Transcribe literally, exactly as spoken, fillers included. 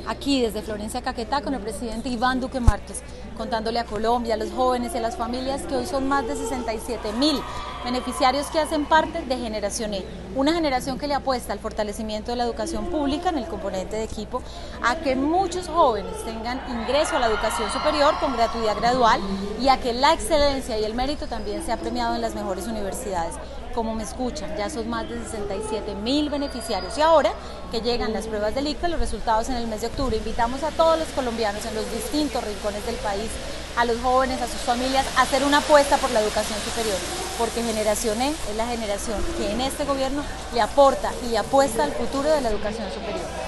aquí desde Florencia, Caquetá, con el presidente Iván Duque Márquez, contándole a Colombia, a los jóvenes y a las familias que hoy son más de sesenta y siete mil beneficiarios que hacen parte de Generación E, una generación que le apuesta al fortalecimiento de la educación pública en el componente de equipo, a que muchos jóvenes tengan ingreso a la educación superior con gratuidad gradual y a que la excelencia y el mérito también sea premiado en las mejores universidades. Como me escuchan, ya son más de sesenta y siete mil beneficiarios y ahora que llegan las pruebas del ICFES, los resultados en el mes de octubre, invitamos a todos los colombianos en los distintos rincones del país, a los jóvenes, a sus familias, a hacer una apuesta por la educación superior, porque Generación E es la generación que en este gobierno le aporta y apuesta al futuro de la educación superior.